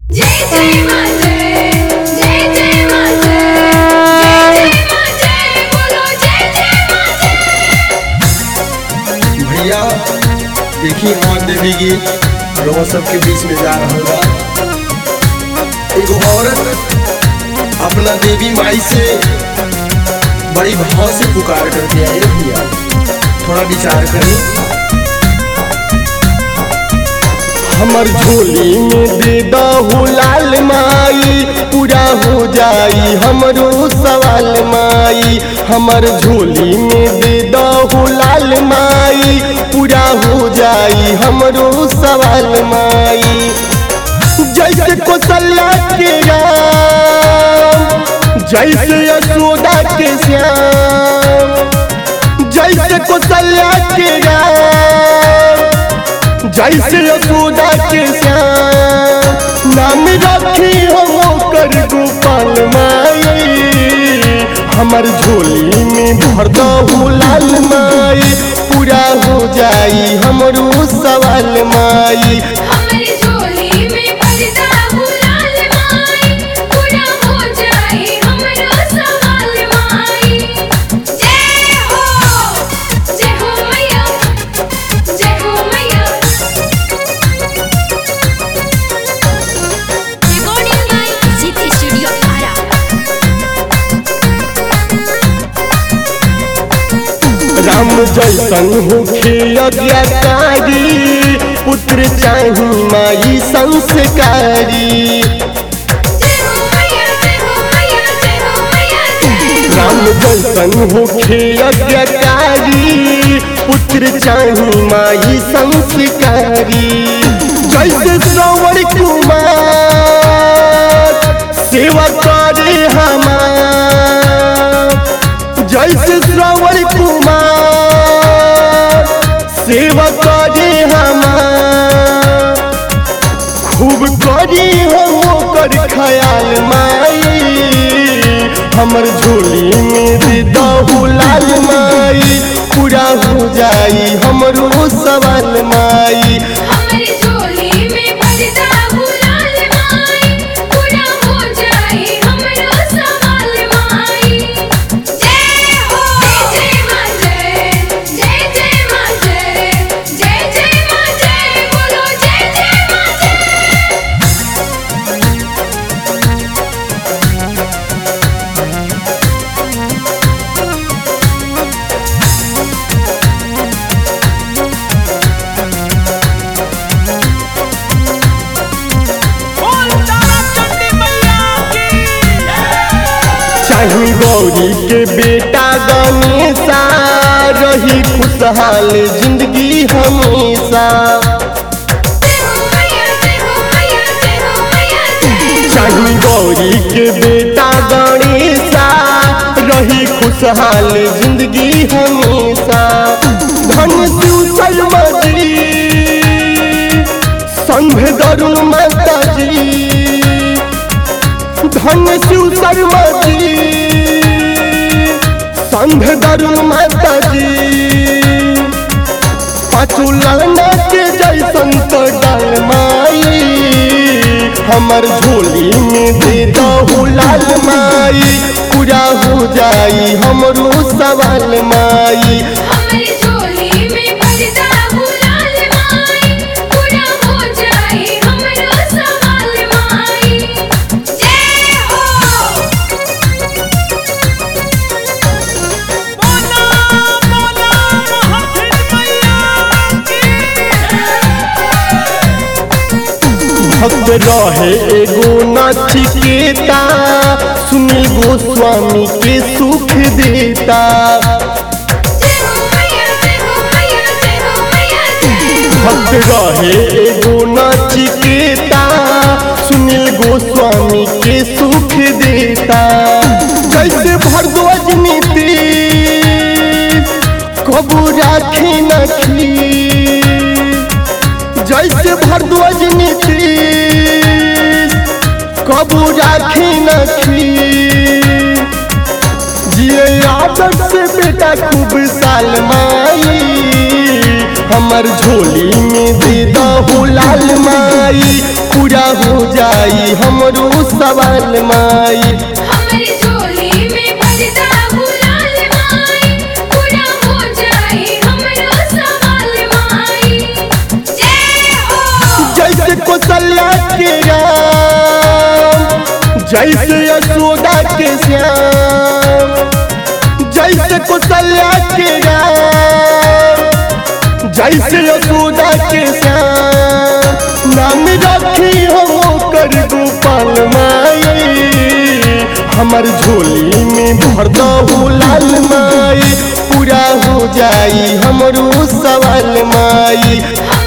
भैया देखिए हमारे देवी गीत लोगों सबके बीच में जा रहा होगा। एक औरत अपना देवी माई से बड़ी भाव से पुकार करके आई भैया, थोड़ा विचार करें। हमर झोली में दे दहु लाल माई, पूरा हो जाई हमरो सवाल माई। हमर झोली में दे दहु लाल माई, पूरा हो जाई हमरो सवाल माई। जैसे कौशल्या के राम, जैसे यशोदा के श्याम, जैसे कौशल्या के राम, जैसे यशोदा के श्याम, नाम रखी हम कर गोपाल माई। हमर झोली में भर दहु लाल माई, पूरा हो जाई हमरो सवाल माई। राम जैसन होखे अज्ञाकारी, पुत्र चाही माई संस्कारी। राम जैसन होखे अज्ञाकारी, पुत्र चाही माई संस्कारी। जैसे श्रवण कुमार सेवा करे हमार, जैसे श्रवण कुमार सेवा करे हमार, खूब करी हम कर ख्याल माई। हमर झोली में दे दहु लाल माई, पूरा हो जाई हमरो सवाल माई। चाही गौरी के बेटा गणेशा, रही खुशहाल जिंदगी हमेशा। चाही गौरी के बेटा गणेशा, रही खुशहाल जिंदगी हमेशा। धन शिव शर्मा जी, संघ दरुण माता जी, धन शिव शर्मा जी, संघ दरुण माता जी। पाँचों लाना के जैसन तो डाल माई, हमर झोली में दे दहु लाल माई, पूरा हो जाई हमरो सवाल माई। भक्त रहे एगो नचिकेता, सुनील गोस्वामी के सुख देता। भक्त रहे एगो नचिकेता, सुनील गोस्वामी के सुख देता। जैसे भरद्वाज नीति कबू राखी नखी, जैसे भरद्वाज नीति कबू राखी नखी। जिए आदत से बेटा खूब साल माई, हमर झोली में दे दहु लाल माई पूरा हो जाई हमरो सवाल माई। हमारी झोली में भरता गुलाल माई पूरा हो जाए हमरो सवाल माई। जय हो। जैसे कौशल्या के राम, जैसे यशोदा के श्याम, जैसे कौशल्या के राम, जैसे यशोदा के श्याम, नाम रखी हो कर गोपाल माई हमर झोली में भर दहु लाल माई पूरा हो जाई हमरो सवाल माई।